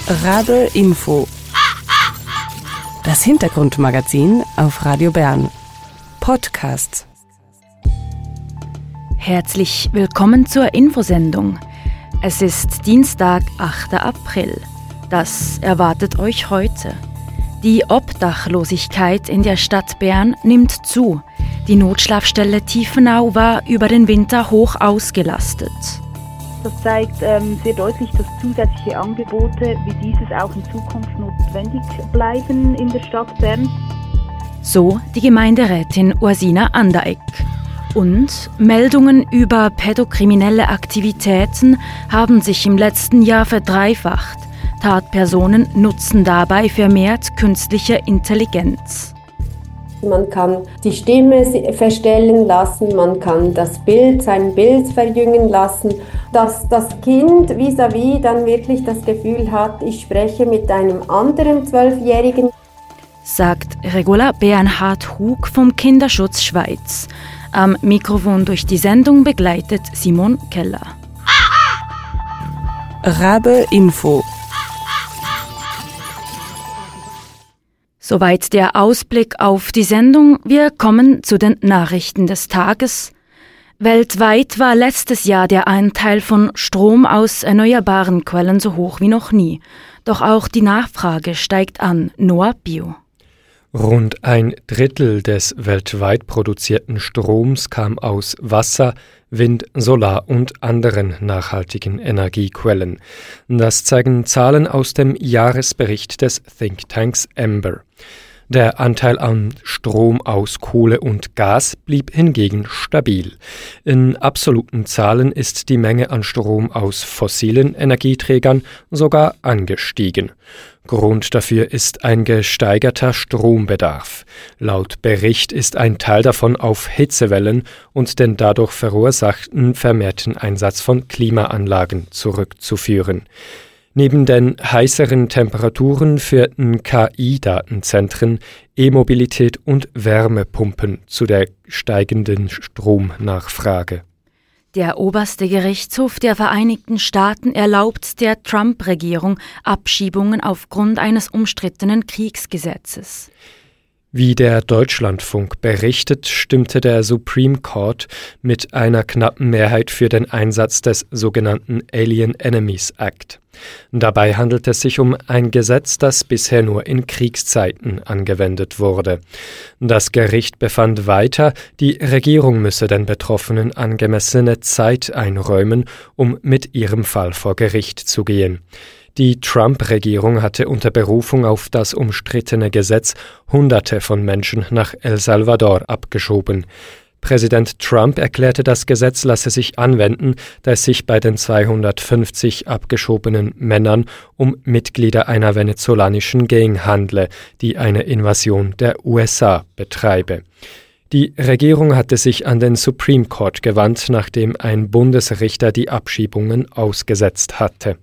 Rabe Info. Das Hintergrundmagazin auf Radio Bern. Podcast. Herzlich willkommen zur Infosendung. Es ist Dienstag, 8. April. Das erwartet euch heute. Die Obdachlosigkeit in der Stadt Bern nimmt zu. Die Notschlafstelle Tiefenau war über den Winter hoch ausgelastet. Das zeigt sehr deutlich, dass zusätzliche Angebote wie dieses auch in Zukunft notwendig bleiben in der Stadt Bern. So die Gemeinderätin Ursina Anderegg. Und Meldungen über pädokriminelle Aktivitäten haben sich im letzten Jahr verdreifacht. Tatpersonen nutzen dabei vermehrt künstliche Intelligenz. Man kann die Stimme verstellen lassen, man kann sein Bild verjüngen lassen, dass das Kind vis-à-vis dann wirklich das Gefühl hat, ich spreche mit einem anderen 12-Jährigen. Sagt Regula Bernhard Hug vom Kinderschutz Schweiz. Am Mikrofon durch die Sendung begleitet Simon Keller. Rabe Info. Soweit der Ausblick auf die Sendung. Wir kommen zu den Nachrichten des Tages. Weltweit war letztes Jahr der Anteil von Strom aus erneuerbaren Quellen so hoch wie noch nie. Doch auch die Nachfrage steigt an. Noah Bio. Rund 1/3 des weltweit produzierten Stroms kam aus Wasser, Wind, Solar und anderen nachhaltigen Energiequellen. Das zeigen Zahlen aus dem Jahresbericht des Thinktanks Ember. Der Anteil an Strom aus Kohle und Gas blieb hingegen stabil. In absoluten Zahlen ist die Menge an Strom aus fossilen Energieträgern sogar angestiegen. Grund dafür ist ein gesteigerter Strombedarf. Laut Bericht ist ein Teil davon auf Hitzewellen und den dadurch verursachten vermehrten Einsatz von Klimaanlagen zurückzuführen. Neben den heißeren Temperaturen führten KI-Datenzentren, E-Mobilität und Wärmepumpen zu der steigenden Stromnachfrage. Der oberste Gerichtshof der Vereinigten Staaten erlaubt der Trump-Regierung Abschiebungen aufgrund eines umstrittenen Kriegsgesetzes. Wie der Deutschlandfunk berichtet, stimmte der Supreme Court mit einer knappen Mehrheit für den Einsatz des sogenannten Alien Enemies Act. Dabei handelt es sich um ein Gesetz, das bisher nur in Kriegszeiten angewendet wurde. Das Gericht befand weiter, die Regierung müsse den Betroffenen angemessene Zeit einräumen, um mit ihrem Fall vor Gericht zu gehen. Die Trump-Regierung hatte unter Berufung auf das umstrittene Gesetz Hunderte von Menschen nach El Salvador abgeschoben. Präsident Trump erklärte, das Gesetz lasse sich anwenden, da es sich bei den 250 abgeschobenen Männern um Mitglieder einer venezolanischen Gang handle, die eine Invasion der USA betreibe. Die Regierung hatte sich an den Supreme Court gewandt, nachdem ein Bundesrichter die Abschiebungen ausgesetzt hatte.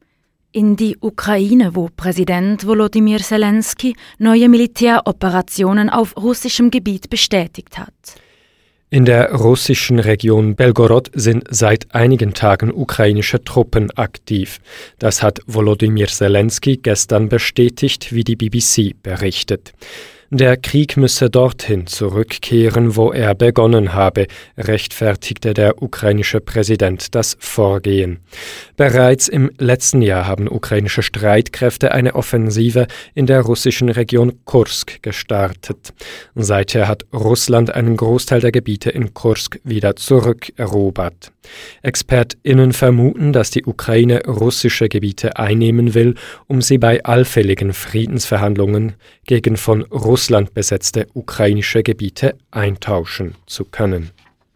In die Ukraine, wo Präsident Volodymyr Zelensky neue Militäroperationen auf russischem Gebiet bestätigt hat. In der russischen Region Belgorod sind seit einigen Tagen ukrainische Truppen aktiv. Das hat Volodymyr Zelensky gestern bestätigt, wie die BBC berichtet. Der Krieg müsse dorthin zurückkehren, wo er begonnen habe, rechtfertigte der ukrainische Präsident das Vorgehen. Bereits im letzten Jahr haben ukrainische Streitkräfte eine Offensive in der russischen Region Kursk gestartet. Seither hat Russland einen Großteil der Gebiete in Kursk wieder zurückerobert. ExpertInnen vermuten, dass die Ukraine russische Gebiete einnehmen will, um sie bei allfälligen Friedensverhandlungen gegen von Russland besetzte ukrainische Gebiete eintauschen zu können.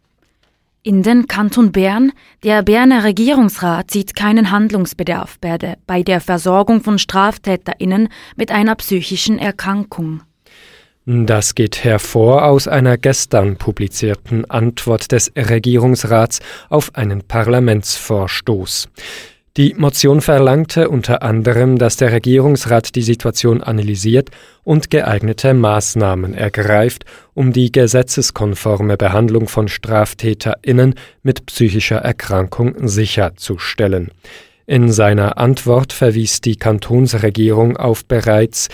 In den Kanton Bern, der Berner Regierungsrat sieht keinen Handlungsbedarf bei der Versorgung von StraftäterInnen mit einer psychischen Erkrankung. Das geht hervor aus einer gestern publizierten Antwort des Regierungsrats auf einen Parlamentsvorstoß. Die Motion verlangte unter anderem, dass der Regierungsrat die Situation analysiert und geeignete Maßnahmen ergreift, um die gesetzeskonforme Behandlung von StraftäterInnen mit psychischer Erkrankung sicherzustellen. In ihrer Antwort verwies die Kantonsregierung auf bereits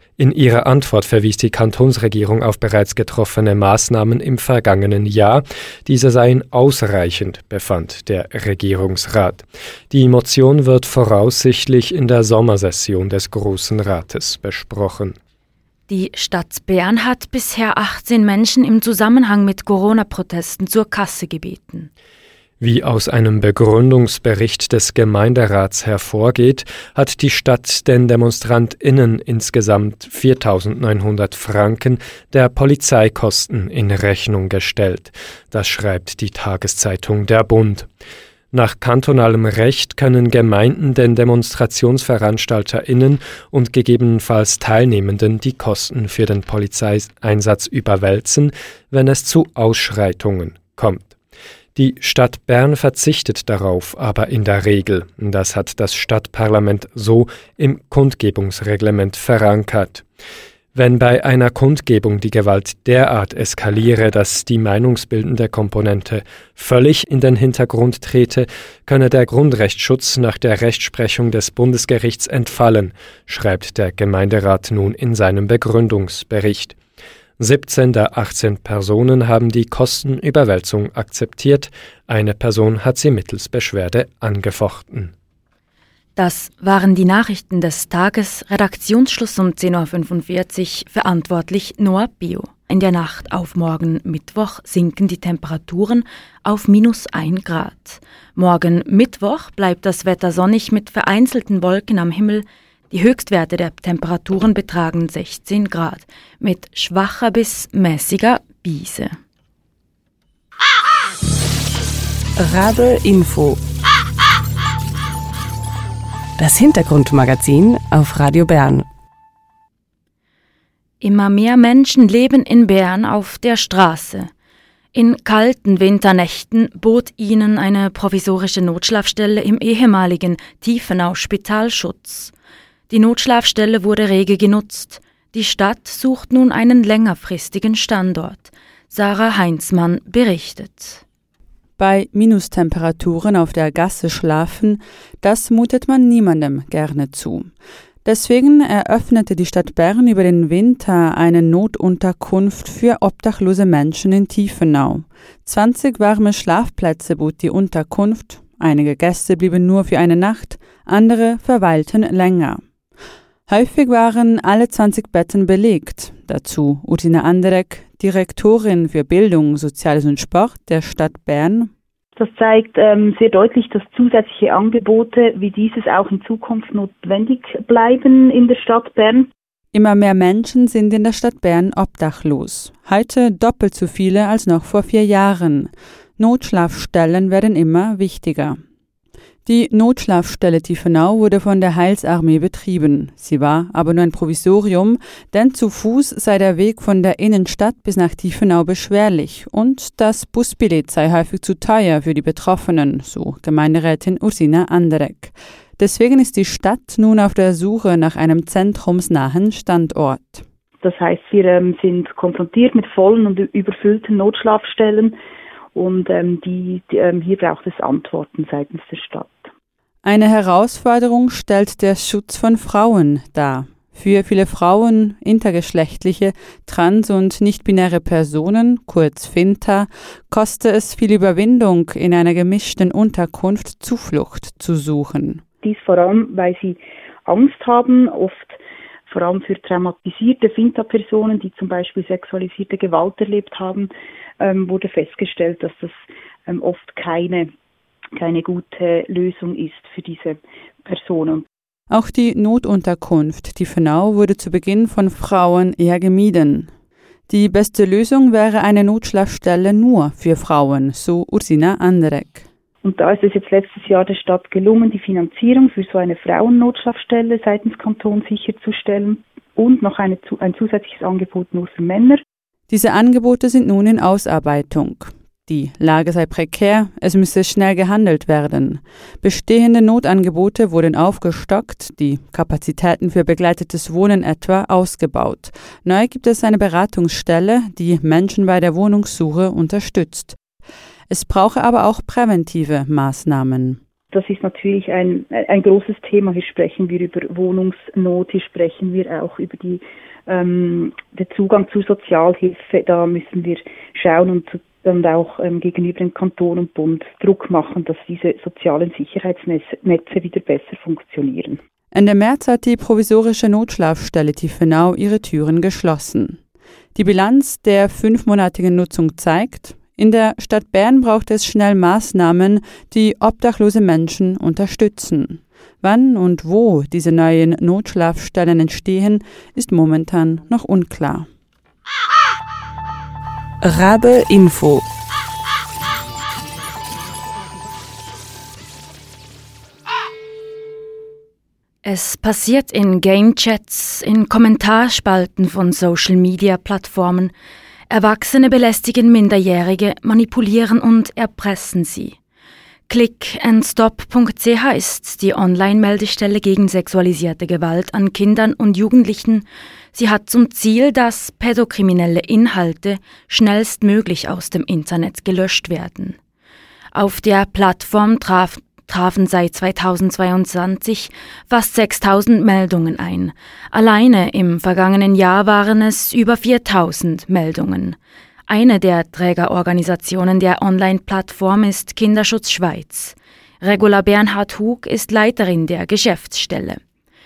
getroffene Maßnahmen im vergangenen Jahr. Diese seien ausreichend, befand der Regierungsrat. Die Motion wird voraussichtlich in der Sommersession des Grossen Rates besprochen. Die Stadt Bern hat bisher 18 Menschen im Zusammenhang mit Corona-Protesten zur Kasse gebeten. Wie aus einem Begründungsbericht des Gemeinderats hervorgeht, hat die Stadt den DemonstrantInnen insgesamt 4.900 Franken der Polizeikosten in Rechnung gestellt. Das schreibt die Tageszeitung Der Bund. Nach kantonalem Recht können Gemeinden den DemonstrationsveranstalterInnen und gegebenenfalls Teilnehmenden die Kosten für den Polizeieinsatz überwälzen, wenn es zu Ausschreitungen kommt. Die Stadt Bern verzichtet darauf aber in der Regel. Das hat das Stadtparlament so im Kundgebungsreglement verankert. Wenn bei einer Kundgebung die Gewalt derart eskaliere, dass die meinungsbildende Komponente völlig in den Hintergrund trete, könne der Grundrechtsschutz nach der Rechtsprechung des Bundesgerichts entfallen, schreibt der Gemeinderat nun in seinem Begründungsbericht. 17 der 18 Personen haben die Kostenüberwälzung akzeptiert. Eine Person hat sie mittels Beschwerde angefochten. Das waren die Nachrichten des Tages. Redaktionsschluss um 10.45 Uhr, verantwortlich Noah Bio. In der Nacht auf morgen Mittwoch sinken die Temperaturen auf -1 Grad. Morgen Mittwoch bleibt das Wetter sonnig mit vereinzelten Wolken am Himmel. Die Höchstwerte der Temperaturen betragen 16 Grad, mit schwacher bis mäßiger Brise. Rabe Info. Das Hintergrundmagazin auf Radio Bern. Immer mehr Menschen leben in Bern auf der Straße. In kalten Winternächten bot ihnen eine provisorische Notschlafstelle im ehemaligen Tiefenau-Spital Schutz. Die Notschlafstelle wurde rege genutzt. Die Stadt sucht nun einen längerfristigen Standort. Sarah Heinzmann berichtet. Bei Minustemperaturen auf der Gasse schlafen, das mutet man niemandem gerne zu. Deswegen eröffnete die Stadt Bern über den Winter eine Notunterkunft für obdachlose Menschen in Tiefenau. 20 warme Schlafplätze bot die Unterkunft. Einige Gäste blieben nur für eine Nacht, andere verweilten länger. Häufig waren alle 20 Betten belegt. Dazu Ursina Anderegg, Direktorin für Bildung, Soziales und Sport der Stadt Bern. Das zeigt sehr deutlich, dass zusätzliche Angebote wie dieses auch in Zukunft notwendig bleiben in der Stadt Bern. Immer mehr Menschen sind in der Stadt Bern obdachlos. Heute doppelt so viele als noch vor 4 Jahren. Notschlafstellen werden immer wichtiger. Die Notschlafstelle Tiefenau wurde von der Heilsarmee betrieben. Sie war aber nur ein Provisorium, denn zu Fuß sei der Weg von der Innenstadt bis nach Tiefenau beschwerlich und das Busbillett sei häufig zu teuer für die Betroffenen, so Gemeinderätin Ursina Anderegg. Deswegen ist die Stadt nun auf der Suche nach einem zentrumsnahen Standort. Das heißt, wir sind konfrontiert mit vollen und überfüllten Notschlafstellen und hier braucht es Antworten seitens der Stadt. Eine Herausforderung stellt der Schutz von Frauen dar. Für viele Frauen, intergeschlechtliche, trans- und nicht-binäre Personen, kurz FINTA, kostet es viel Überwindung, in einer gemischten Unterkunft Zuflucht zu suchen. Dies vor allem, weil sie Angst haben, oft vor allem für traumatisierte FINTA-Personen, die zum Beispiel sexualisierte Gewalt erlebt haben, wurde festgestellt, dass das oft keine gute Lösung ist für diese Personen. Auch die Notunterkunft Tiefenau wurde zu Beginn von Frauen eher gemieden. Die beste Lösung wäre eine Notschlafstelle nur für Frauen, so Ursina Anderegg. Und da ist es jetzt letztes Jahr der Stadt gelungen, die Finanzierung für so eine Frauennotschlafstelle seitens Kanton sicherzustellen und noch ein zusätzliches Angebot nur für Männer. Diese Angebote sind nun in Ausarbeitung. Die Lage sei prekär, es müsse schnell gehandelt werden. Bestehende Notangebote wurden aufgestockt, die Kapazitäten für begleitetes Wohnen etwa ausgebaut. Neu gibt es eine Beratungsstelle, die Menschen bei der Wohnungssuche unterstützt. Es brauche aber auch präventive Maßnahmen. Das ist natürlich ein großes Thema. Hier sprechen wir über Wohnungsnot, hier sprechen wir auch über den Zugang zur Sozialhilfe. Da müssen wir schauen und auch gegenüber dem Kanton und Bund Druck machen, dass diese sozialen Sicherheitsnetze wieder besser funktionieren. Ende März hat die provisorische Notschlafstelle Tiefenau ihre Türen geschlossen. Die Bilanz der 5-monatigen Nutzung zeigt, in der Stadt Bern braucht es schnell Maßnahmen, die obdachlose Menschen unterstützen. Wann und wo diese neuen Notschlafstellen entstehen, ist momentan noch unklar. Rabe Info. Es passiert in Game-Chats, in Kommentarspalten von Social-Media-Plattformen. Erwachsene belästigen Minderjährige, manipulieren und erpressen sie. clickandstop.ch ist die Online-Meldestelle gegen sexualisierte Gewalt an Kindern und Jugendlichen. Sie hat zum Ziel, dass pädokriminelle Inhalte schnellstmöglich aus dem Internet gelöscht werden. Auf der Plattform trafen seit 2022 fast 6.000 Meldungen ein. Alleine im vergangenen Jahr waren es über 4.000 Meldungen. Eine der Trägerorganisationen der Online-Plattform ist Kinderschutz Schweiz. Regula Bernhard Hug ist Leiterin der Geschäftsstelle.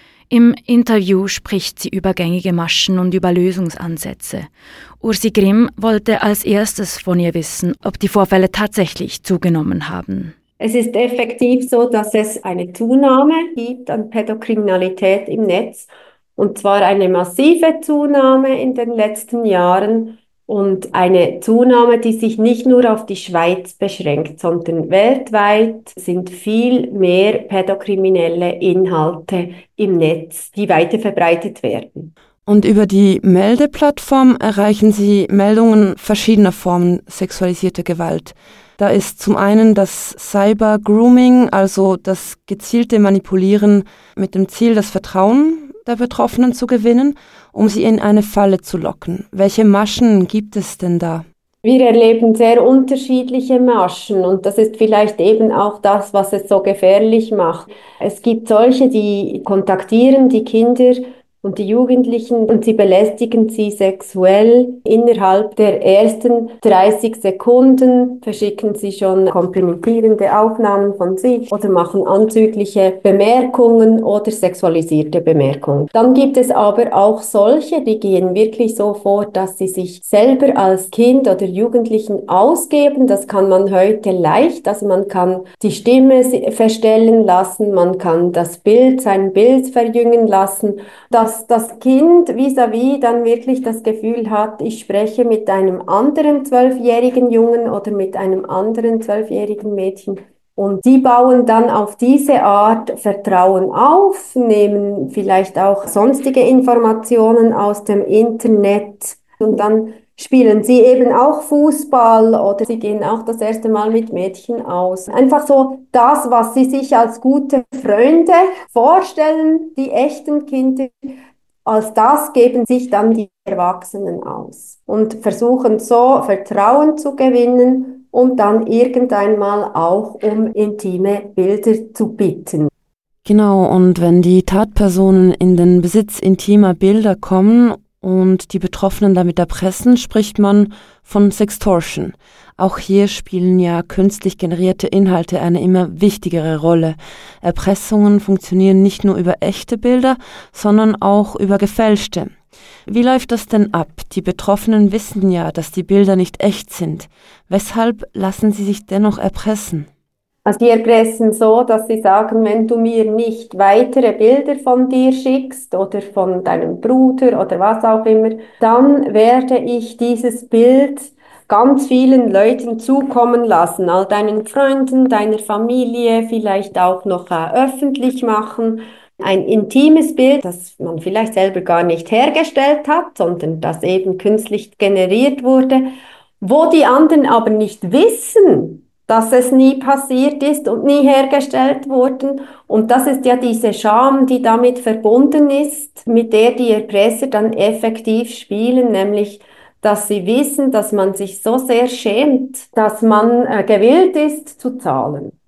Im Interview spricht sie über gängige Maschen und über Lösungsansätze. Ursi Grimm wollte als erstes von ihr wissen, ob die Vorfälle tatsächlich zugenommen haben. Es ist effektiv so, dass es eine Zunahme gibt an Pädokriminalität im Netz, und zwar eine massive Zunahme in den letzten Jahren und eine Zunahme, die sich nicht nur auf die Schweiz beschränkt, sondern weltweit sind viel mehr pädokriminelle Inhalte im Netz, die weiter verbreitet werden. Und über die Meldeplattform erreichen Sie Meldungen verschiedener Formen sexualisierter Gewalt. Da ist zum einen das Cyber-Grooming, also das gezielte Manipulieren mit dem Ziel, das Vertrauen der Betroffenen zu gewinnen, um sie in eine Falle zu locken. Welche Maschen gibt es denn da? Wir erleben sehr unterschiedliche Maschen, und das ist vielleicht eben auch das, was es so gefährlich macht. Es gibt solche, die kontaktieren die Kinder und die Jugendlichen und sie belästigen sie sexuell. Innerhalb der ersten 30 Sekunden verschicken sie schon kompromittierende Aufnahmen von sich oder machen anzügliche Bemerkungen oder sexualisierte Bemerkungen. Dann gibt es aber auch solche, die gehen wirklich so vor, dass sie sich selber als Kind oder Jugendlichen ausgeben. Das kann man heute leicht. Also man kann die Stimme verstellen lassen, man kann sein Bild verjüngen lassen, dass das Kind vis-à-vis dann wirklich das Gefühl hat, ich spreche mit einem anderen 12-jährigen Jungen oder mit einem anderen 12-jährigen Mädchen. Und die bauen dann auf diese Art Vertrauen auf, nehmen vielleicht auch sonstige Informationen aus dem Internet und dann spielen sie eben auch Fußball oder sie gehen auch das erste Mal mit Mädchen aus. Einfach so das, was sie sich als gute Freunde vorstellen, die echten Kinder, als das geben sich dann die Erwachsenen aus und versuchen so Vertrauen zu gewinnen und dann irgendeinmal auch um intime Bilder zu bitten. Genau, und wenn die Tatpersonen in den Besitz intimer Bilder kommen und die Betroffenen damit erpressen, spricht man von Sextortion. Auch hier spielen ja künstlich generierte Inhalte eine immer wichtigere Rolle. Erpressungen funktionieren nicht nur über echte Bilder, sondern auch über gefälschte. Wie läuft das denn ab? Die Betroffenen wissen ja, dass die Bilder nicht echt sind. Weshalb lassen sie sich dennoch erpressen? Also die erpressen so, dass sie sagen, wenn du mir nicht weitere Bilder von dir schickst oder von deinem Bruder oder was auch immer, dann werde ich dieses Bild ganz vielen Leuten zukommen lassen, all deinen Freunden, deiner Familie, vielleicht auch noch öffentlich machen. Ein intimes Bild, das man vielleicht selber gar nicht hergestellt hat, sondern das eben künstlich generiert wurde, wo die anderen aber nicht wissen, dass es nie passiert ist und nie hergestellt wurden. Und das ist ja diese Scham, die damit verbunden ist, mit der die Erpresser dann effektiv spielen, nämlich dass sie wissen, dass man sich so sehr schämt, dass man gewillt ist zu zahlen.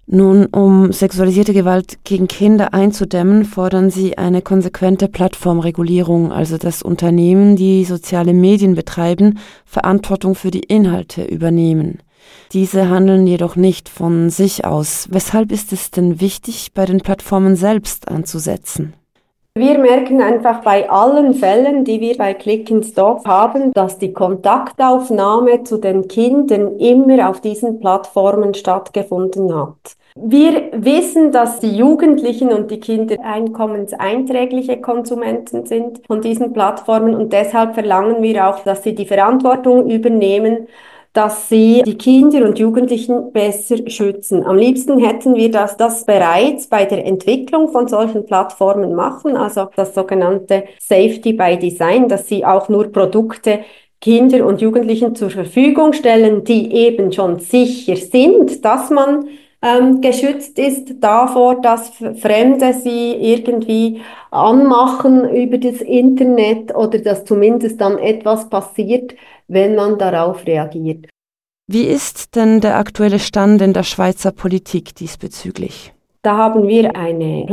Nun, um sexualisierte Gewalt gegen Kinder einzudämmen, fordern sie eine konsequente Plattformregulierung, also dass Unternehmen, die soziale Medien betreiben, Verantwortung für die Inhalte übernehmen. Diese handeln jedoch nicht von sich aus. Weshalb ist es denn wichtig, bei den Plattformen selbst anzusetzen? Wir merken einfach bei allen Fällen, die wir bei Click and Stop haben, dass die Kontaktaufnahme zu den Kindern immer auf diesen Plattformen stattgefunden hat. Wir wissen, dass die Jugendlichen und die Kinder einkommenseinträgliche Konsumenten sind von diesen Plattformen und deshalb verlangen wir auch, dass sie die Verantwortung übernehmen, dass sie die Kinder und Jugendlichen besser schützen. Am liebsten hätten wir, dass das bereits bei der Entwicklung von solchen Plattformen machen, also das sogenannte Safety by Design, dass sie auch nur Produkte Kinder und Jugendlichen zur Verfügung stellen, die eben schon sicher sind, dass man geschützt ist davor, dass Fremde sie irgendwie anmachen über das Internet oder dass zumindest dann etwas passiert, wenn man darauf reagiert. Wie ist denn der aktuelle Stand in der Schweizer Politik diesbezüglich? Da haben wir eine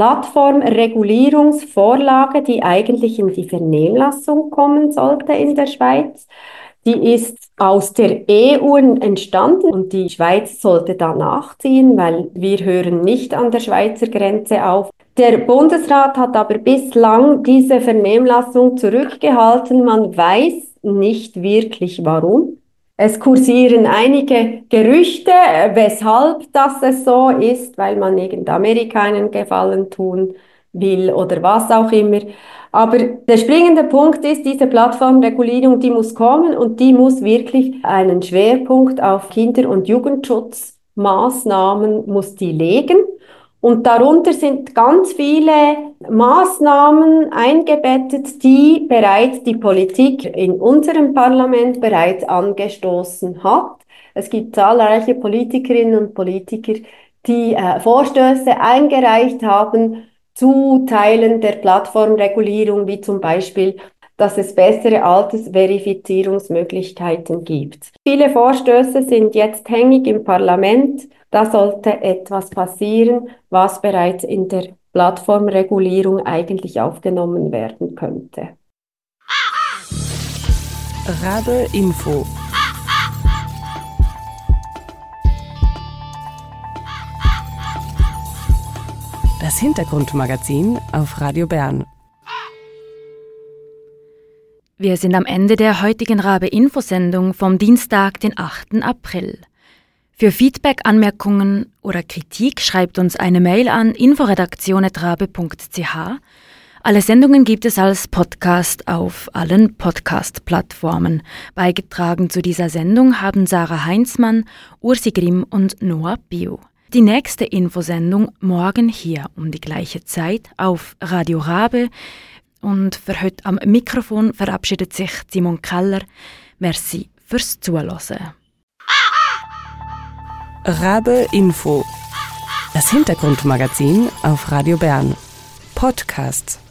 Plattformregulierungsvorlage, die eigentlich in die Vernehmlassung kommen sollte in der Schweiz. Die ist aus der EU entstanden und die Schweiz sollte da nachziehen, weil wir hören nicht an der Schweizer Grenze auf. Der Bundesrat hat aber bislang diese Vernehmlassung zurückgehalten. Man weiß nicht wirklich warum. Es kursieren einige Gerüchte, weshalb das es so ist, weil man irgend Amerika einen Gefallen tun will oder was auch immer. Aber der springende Punkt ist, diese Plattformregulierung, die muss kommen und die muss wirklich einen Schwerpunkt auf Kinder- und Jugendschutzmaßnahmen muss die legen. Und darunter sind ganz viele Maßnahmen eingebettet, die bereits die Politik in unserem Parlament bereits angestoßen hat. Es gibt zahlreiche Politikerinnen und Politiker, die Vorstöße eingereicht haben zu Teilen der Plattformregulierung, wie zum Beispiel, dass es bessere Altersverifizierungsmöglichkeiten gibt. Viele Vorstöße sind jetzt hängig im Parlament. Da sollte etwas passieren, was bereits in der Plattformregulierung eigentlich aufgenommen werden könnte. Rabe Info. Das Hintergrundmagazin auf Radio Bern. Wir sind am Ende der heutigen Rabe-Info-Sendung vom Dienstag, den 8. April. Für Feedback, Anmerkungen oder Kritik schreibt uns eine Mail an inforedaktion@rabe.ch. Alle Sendungen gibt es als Podcast auf allen Podcast-Plattformen. Beigetragen zu dieser Sendung haben Sarah Heinzmann, Ursi Grimm und Noah Bio. Die nächste Infosendung morgen hier um die gleiche Zeit auf Radio Rabe. Und für heute am Mikrofon verabschiedet sich Simon Keller. Merci fürs Zuhören. Rabe Info. Das Hintergrundmagazin auf Radio Bern. Podcasts.